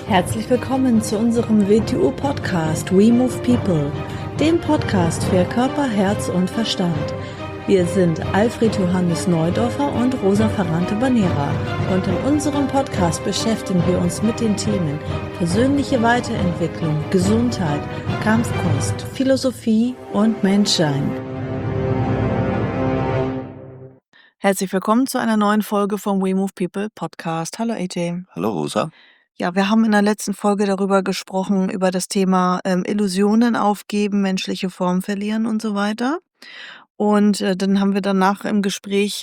Herzlich willkommen zu unserem WTU-Podcast We Move People, dem Podcast für Körper, Herz und Verstand. Wir sind Alfred Johannes Neudorfer und Rosa Ferrante-Banera und in unserem Podcast beschäftigen wir uns mit den Themen persönliche Weiterentwicklung, Gesundheit, Kampfkunst, Philosophie und Menschsein. Herzlich willkommen zu einer neuen Folge vom We Move People Podcast. Hallo AJ. Hallo Rosa. Ja, wir haben in der letzten Folge darüber gesprochen, über das Thema Illusionen aufgeben, menschliche Form verlieren und so weiter. Und dann haben wir danach im Gespräch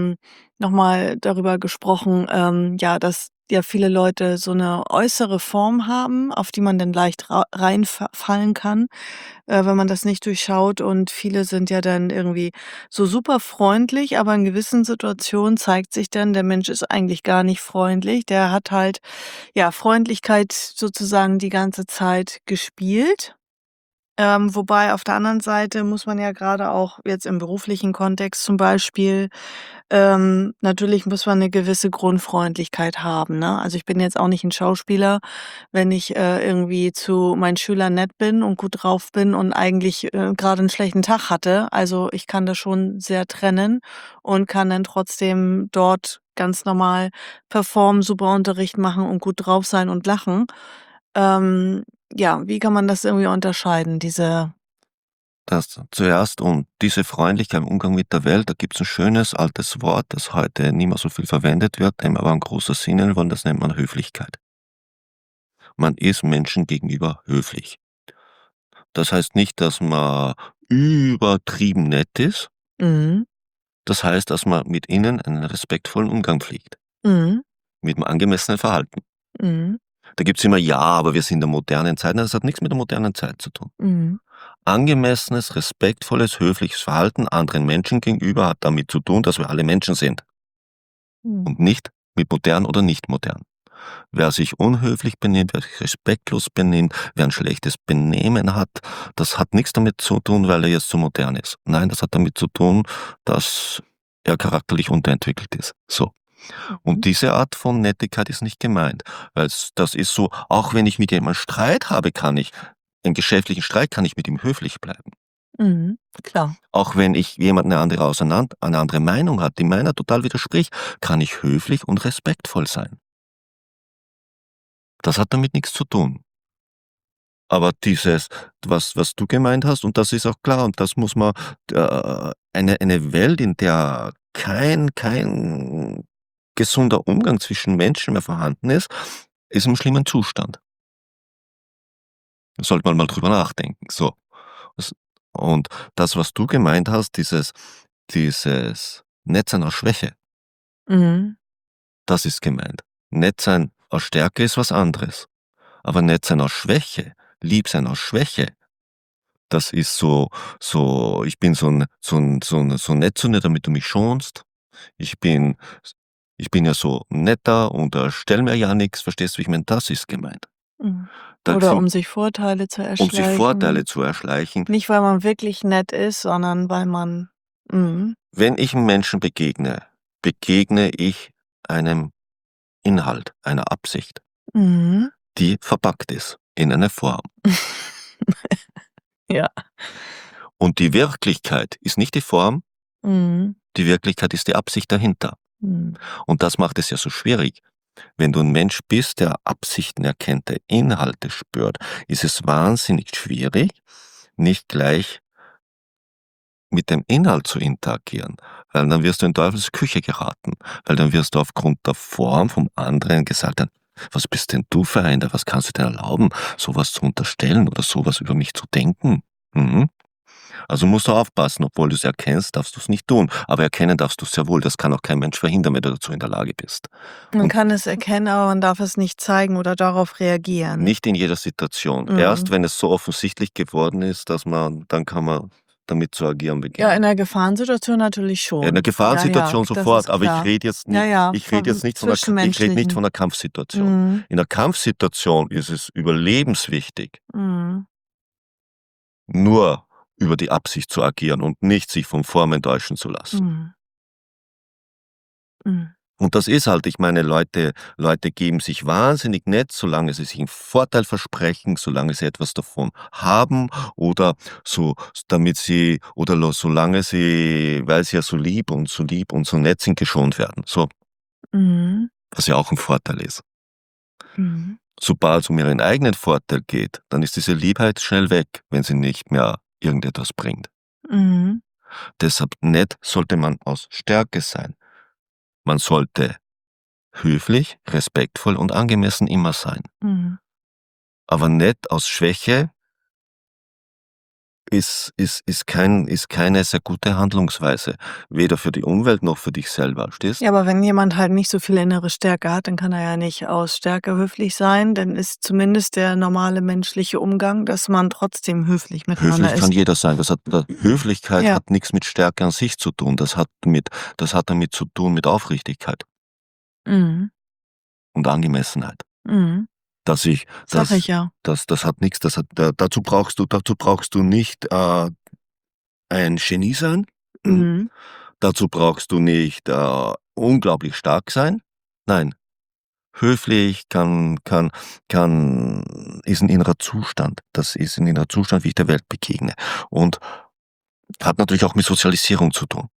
nochmal darüber gesprochen, ja, dass ja viele Leute so eine äußere Form haben, auf die man dann leicht reinfallen kann, wenn man das nicht durchschaut. Und viele sind ja dann irgendwie so super freundlich, aber in gewissen Situationen zeigt sich dann, der Mensch ist eigentlich gar nicht freundlich. Der hat halt, ja, Freundlichkeit sozusagen die ganze Zeit gespielt. Wobei auf der anderen Seite muss man ja gerade auch jetzt im beruflichen Kontext zum Beispiel, natürlich muss man eine gewisse Grundfreundlichkeit haben, ne? Also, ich bin jetzt auch nicht ein Schauspieler, wenn ich, irgendwie zu meinen Schülern nett bin und gut drauf bin und eigentlich, grade 'n schlechten Tag hatte. Also, ich kann das schon sehr trennen und kann dann trotzdem dort ganz normal performen, super Unterricht machen und gut drauf sein und lachen. Ähm ja, wie kann man das irgendwie unterscheiden, diese Das zuerst und diese Freundlichkeit im Umgang mit der Welt, da gibt's ein schönes altes Wort, das heute nicht mehr so viel verwendet wird, dem aber ein großer Sinn innewohnt, das nennt man Höflichkeit. Man ist Menschen gegenüber höflich. Das heißt nicht, dass man übertrieben nett ist. mhm, Das heißt, dass man mit ihnen einen respektvollen Umgang pflegt, mhm, mit 'nem angemessenen Verhalten. mhm, Da gibt's immer: „Ja, aber wir sind in der modernen Zeit.“ Nein, das hat nichts mit der modernen Zeit zu tun. mhm, Angemessenes, respektvolles, höfliches Verhalten anderen Menschen gegenüber hat damit zu tun, dass wir alle Menschen sind mhm, und nicht mit modern oder nicht modern. Wer sich unhöflich benimmt, wer sich respektlos benimmt, wer ein schlechtes Benehmen hat, das hat nichts damit zu tun, weil er jetzt zu modern ist. Nein, das hat damit zu tun, dass er charakterlich unterentwickelt ist. So. mhm, Und diese Art von Nettigkeit ist nicht gemeint, weil's das ist so, auch wenn ich mit jemandem Streit habe, kann ich einen geschäftlichen Streit kann ich mit ihm höflich bleiben. mhm, klar. Auch wenn ich jemand eine andere Meinung hat, die meiner total widerspricht, kann ich höflich und respektvoll sein. Das hat damit nichts zu tun. Aber dieses, was du gemeint hast, und das ist auch klar, und das muss man eine Welt, in der kein gesunder Umgang zwischen Menschen mehr vorhanden ist im schlimmen Zustand. Da sollte man mal drüber nachdenken, so. Das und das, was du gemeint hast, dieses Nettsein aus Schwäche, Mhm, das ist gemeint. Nett sein aus Stärke ist was anderes. Aber nett sein aus Schwäche, lieb sein aus Schwäche, das ist so: „Ich bin so nett zu dir, damit du mich schonst. Ich bin ich bin ja so netter und stelle mir ja nix.“ Verstehst du, wie ich meine? Das ist gemeint. mhm. Da Oder sind um sich Vorteile zu um sich Vorteile erschleichen. zu erschleichen. Nicht, weil man wirklich nett ist, sondern weil man Wenn ich 'm Menschen begegne ich einem Inhalt, einer Absicht, mhm. die verpackt ist in eine Form. Ja. Und die Wirklichkeit ist nicht die Form, Mhm, die Wirklichkeit ist die Absicht dahinter. mhm, Und das macht es ja so schwierig. Wenn du 'n Mensch bist, der Absichten erkennt, der Inhalte spürt, ist es wahnsinnig schwierig, nicht gleich mit dem Inhalt zu interagieren, weil dann wirst du in Teufels Küche geraten, weil dann wirst du aufgrund der Form vom anderen gesagt haben: „Was bist denn du für einer? Was kannst du dir erlauben, so was zu unterstellen oder so was über mich zu denken?“ Mhm. Also musst du aufpassen, obwohl du's erkennst, darfst du's nicht tun. Aber erkennen darfst du's sehr wohl. Das kann auch kein Mensch verhindern, wenn du dazu in der Lage bist. Man Und kann es erkennen, aber man darf es nicht zeigen oder darauf reagieren. nicht in jeder Situation. Erst Mhm. wenn es so offensichtlich geworden ist, dass man dann kann man damit zu agieren Ja, in beginnen. 'ner Gefahrensituation natürlich Ja, in 'ner schon. Ja, ja, Gefahrensituation das ist sofort, aber klar. Ja, ja, ich rede vom jetzt nicht Zwischenmenschlichen. von 'ner Kampfsituation. Mhm, In 'ner Kampfsituation ist es überlebenswichtig, mhm, nur über die Absicht zu agieren und nicht sich von Formen täuschen zu lassen. mhm, mhm. Und das ist halt, ich meine, Leute geben sich wahnsinnig nett, solange sie sich 'n Vorteil versprechen, solange sie etwas davon haben oder so damit sie oder solange sie, weil sie ja so lieb und so nett sind, geschont werden, so, Mhm. was ja auch 'n Vorteil ist. Mhm. Sobald's um ihren eigenen Vorteil geht, dann ist diese Liebheit schnell weg, wenn sie nicht mehr irgendetwas bringt. Mhm. Deshalb nett sollte man aus Stärke sein. Man sollte höflich, respektvoll und angemessen immer sein. Mhm. Aber nett aus Schwäche ist keine sehr gute Handlungsweise, weder für die Umwelt noch für dich selber, Ja, verstehst? aber wenn jemand halt nicht so viel innere Stärke hat, dann kann er ja nicht aus Stärke höflich sein. Dann ist zumindest der normale menschliche Umgang, dass man trotzdem höflich miteinander Höflich kann ist. jeder sein. Höflichkeit Ja. hat nix mit Stärke an sich zu tun. Das hat damit zu tun mit Aufrichtigkeit Mhm. und Angemessenheit. Mhm. Dass ich Sage ich ja. das hat nix dazu brauchst du nicht, ein Genie sein. Mhm. Dazu brauchst du nicht, unglaublich stark sein. Nein, höflich ist 'n innerer Zustand. Das ist 'n innerer Zustand, wie ich der Welt begegne und hat natürlich auch mit Sozialisierung zu tun.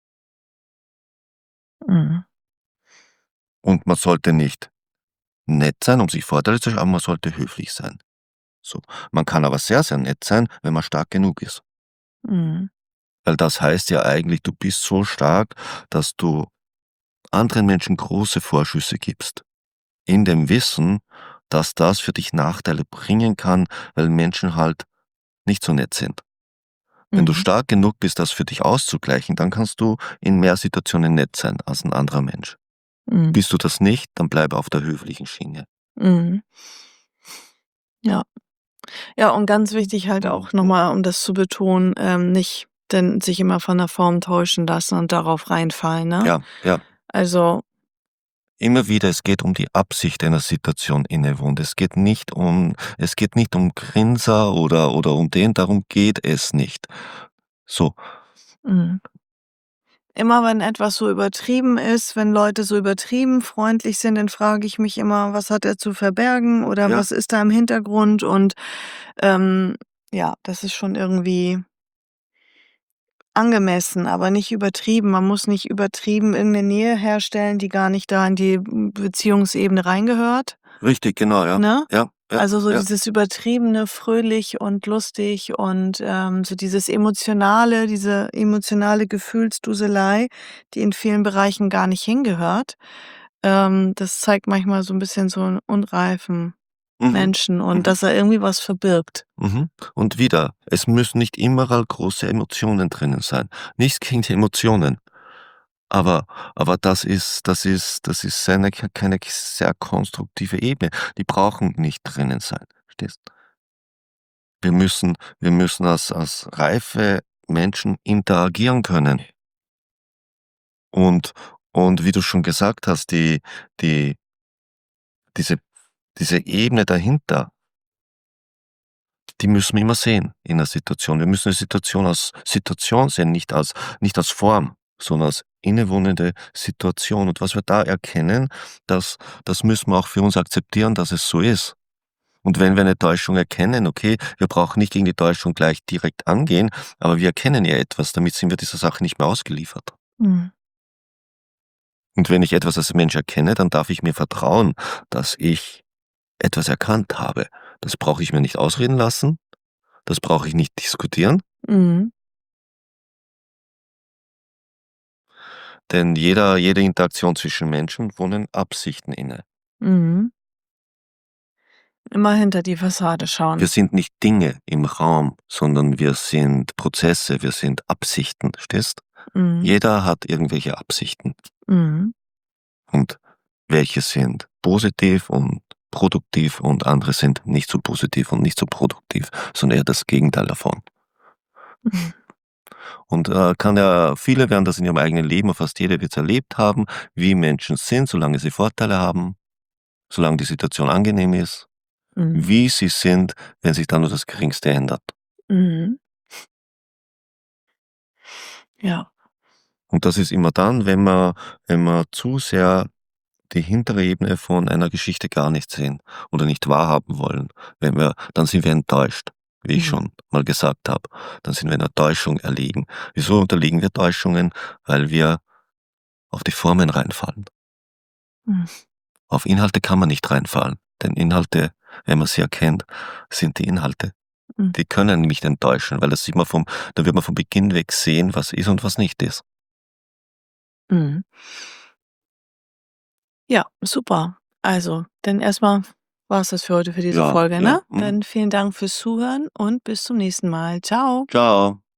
Mhm. Und man sollte nicht nett sein, um sich Vorteile zu schaffen, aber man sollte höflich sein. So. Man kann aber sehr, sehr nett sein, wenn man stark genug ist. Mhm. Weil das heißt ja eigentlich, du bist so stark, dass du anderen Menschen große Vorschüsse gibst. In dem Wissen, dass das für dich Nachteile bringen kann, weil Menschen halt nicht so nett sind. Wenn du Mhm. stark genug bist, das für dich auszugleichen, dann kannst du in mehr Situationen nett sein als 'n anderer Mensch. Mhm. Bist du das nicht, dann bleibe auf der höflichen Schiene. Mhm. Ja. Ja, und ganz wichtig halt auch noch mal, um das zu betonen, nicht denn sich immer von der Form täuschen lassen und darauf reinfallen, ne? Ja, ja. Also Immer wieder, es geht um die Absicht einer Situation innewohnt. Es geht nicht um Grinser oder um den, darum geht es nicht. So, mhm. Immer wenn etwas so übertrieben ist, wenn Leute so übertrieben freundlich sind, dann frage ich mich immer: „Was hat er zu verbergen oder ja, was ist da im Hintergrund?“ Und, ähm, ja, das ist schon irgendwie angemessen, aber nicht übertrieben. Man muss nicht übertrieben irgend 'ne Nähe herstellen, die gar nicht da in die, Beziehungsebene reingehört, richtig, genau, ja. ne? Ja, ja, Also, so ja. dieses übertriebene, fröhlich und lustig und, so diese emotionale Gefühlsduselei, die in vielen Bereichen gar nicht hingehört. Das zeigt manchmal so 'n bisschen so 'n unreifen Mhm, Menschen und mhm, dass er irgendwie was verbirgt. mhm. Und wieder, es müssen nicht immer große Emotionen drinnen sein. Nichts gegen die Emotionen, aber das ist keine sehr konstruktive Ebene. Die brauchen nicht drinnen sein, verstehst? Wir müssen als reife Menschen interagieren können. Und und wie du schon gesagt hast, die diese diese Ebene dahinter, die müssen wir immer sehen in der Situation. Wir müssen die Situation als Situation sehen, nicht als Form, sondern als innewohnende Situation. Und was wir da erkennen, das müssen wir auch für uns akzeptieren, dass es so ist. Und wenn wir eine Täuschung erkennen, okay, wir brauchen nicht gegen die Täuschung gleich direkt angehen, aber wir erkennen ja etwas, damit sind wir dieser Sache nicht mehr ausgeliefert. Mhm. Und wenn ich etwas als Mensch erkenne, dann darf ich mir vertrauen, dass ich etwas erkannt habe. Das brauche ich mir nicht ausreden lassen, das brauche ich nicht diskutieren, Mhm. denn jede Interaktion zwischen Menschen wohnen Absichten inne. Mhm. Immer hinter die Fassade Wir schauen. sind nicht Dinge im Raum, sondern wir sind Prozesse, wir sind Absichten, verstehst? Mhm. Jeder hat irgendwelche Absichten Mhm. und welche sind positiv und produktiv und andere sind nicht so positiv und nicht so produktiv, sondern eher das Gegenteil davon. Mhm. Und, viele werden das in ihrem eigenen Leben, fast jeder wird's erlebt haben, wie Menschen sind, solange sie Vorteile haben, solange die Situation angenehm ist, Mhm. wie sie sind, wenn sich dann nur das Geringste ändert. Mhm. Ja. Und das ist immer dann, wenn man zu sehr die hintere Ebene von einer Geschichte gar nicht sehen oder nicht wahrhaben wollen. Dann sind wir enttäuscht, wie ich Mhm. schon mal gesagt habe. Dann sind wir einer Täuschung erliegen. Wieso unterliegen wir Täuschungen? Weil wir auf die Formen reinfallen. Mhm. Auf Inhalte kann man nicht reinfallen, denn Inhalte, wenn man sie erkennt, sind die Inhalte. Mhm. Die können nicht enttäuschen, weil da wird man vom Beginn weg sehen, was ist und was nicht ist. Mhm. Ja, super. Also, dann erstmal war's das für heute für diese Ja, Folge, ja, ne? Dann vielen Dank fürs Zuhören und bis zum nächsten Mal. Ciao. Tschau.